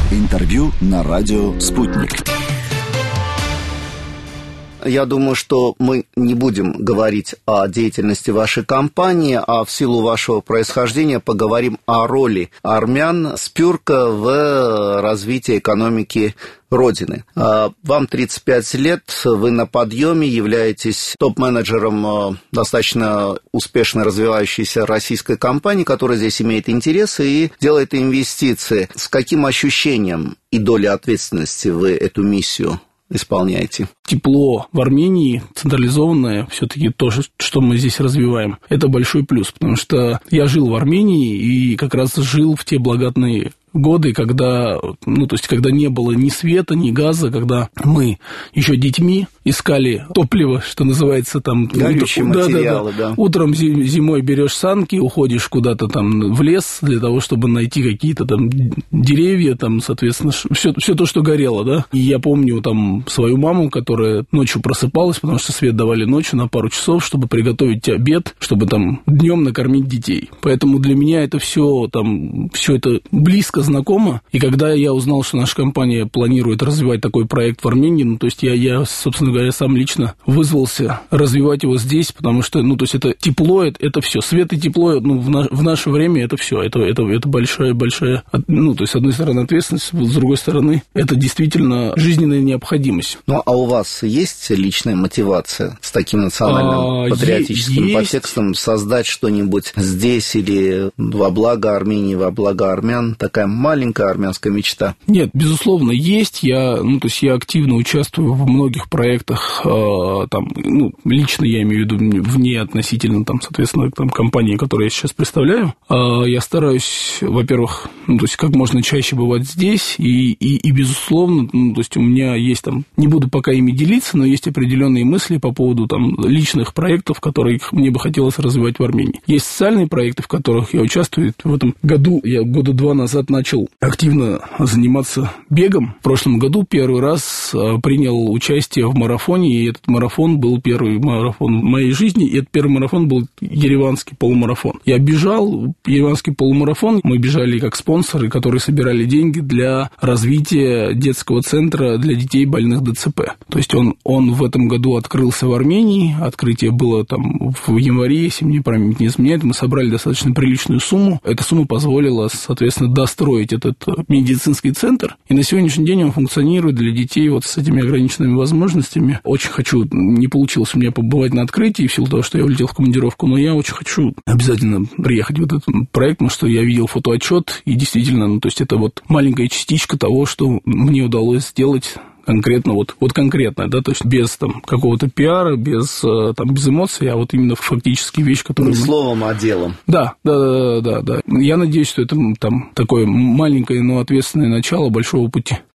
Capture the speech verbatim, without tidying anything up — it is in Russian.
Интервью на радио «Спутник». Я думаю, что мы не будем говорить о деятельности вашей компании, а в силу вашего происхождения поговорим о роли армян Спюрка в развитии экономики Родины. Вам тридцать пять лет, вы на подъеме, являетесь топ-менеджером достаточно успешно развивающейся российской компании, которая здесь имеет интересы и делает инвестиции. С каким ощущением и долей ответственности вы эту миссию исполняете? Тепло в Армении, централизованное, все-таки то, что мы здесь развиваем, это большой плюс, потому что я жил в Армении и как раз жил в те благодатные годы, когда, ну, то есть, когда не было ни света, ни газа, когда мы еще детьми искали топливо, что называется, там... Горючие утр... материалы, да, да, да. Утром зимой берешь санки, уходишь куда-то там в лес для того, чтобы найти какие-то там деревья, там, соответственно, все, все то, что горело, да. И я помню там свою маму, которая ночью просыпалась, потому что свет давали ночью на пару часов, чтобы приготовить обед, чтобы там днем накормить детей. Поэтому для меня это все там, все это близко знакомо, и когда я узнал, что наша компания планирует развивать такой проект в Армении, ну, то есть я, я, собственно говоря, сам лично вызвался развивать его здесь, потому что, ну, то есть это тепло, это, это все, свет и тепло, ну, в, на, в наше время это все, это, это, это большая-большая, ну, то есть, с одной стороны, ответственность, с другой стороны, это действительно жизненная необходимость. Ну, а у вас есть личная мотивация с таким национальным патриотическим есть. подтекстом создать что-нибудь здесь или во благо Армении, во благо армян, такая маленькая армянская мечта? Нет, безусловно, есть. Я, ну, то есть я активно участвую в многих проектах, э, там, ну, лично я имею в виду вне относительно, там, соответственно, там, компании, которую я сейчас представляю. Э, я стараюсь, во-первых, ну, то есть как можно чаще бывать здесь, и, и, и безусловно, ну, то есть у меня есть там, не буду пока ими делиться, но есть определенные мысли по поводу там личных проектов, которые мне бы хотелось развивать в Армении. Есть социальные проекты, в которых я участвую. В этом году, я года два назад начал активно заниматься бегом. В прошлом году первый раз принял участие в марафоне, и этот марафон был первый марафон в моей жизни, и этот первый марафон был ереванский полумарафон. Я бежал ереванский полумарафон, мы бежали как спонсоры, которые собирали деньги для развития детского центра для детей, больных ДЦП. То есть он, он в этом году открылся в Армении, открытие было там в январе, если мне память не изменяет, мы собрали достаточно приличную сумму, эта сумма позволила, соответственно, достроить этот медицинский центр, и на сегодняшний день он функционирует для детей вот с этими ограниченными возможностями. Очень хочу, не получилось у меня побывать на открытии в силу того, что я улетел в командировку, но я очень хочу обязательно приехать в этот проект, потому что я видел фотоотчет, и действительно, ну, то есть это вот маленькая частичка того, что мне удалось сделать конкретно, вот, вот конкретно, да, то есть без там какого-то пиара, без, там, без эмоций, а вот именно фактически вещь, которая... Не словом, а делом. Да, да, да, да, да. Я надеюсь, что это там такое маленькое, но ответственное начало большого пути.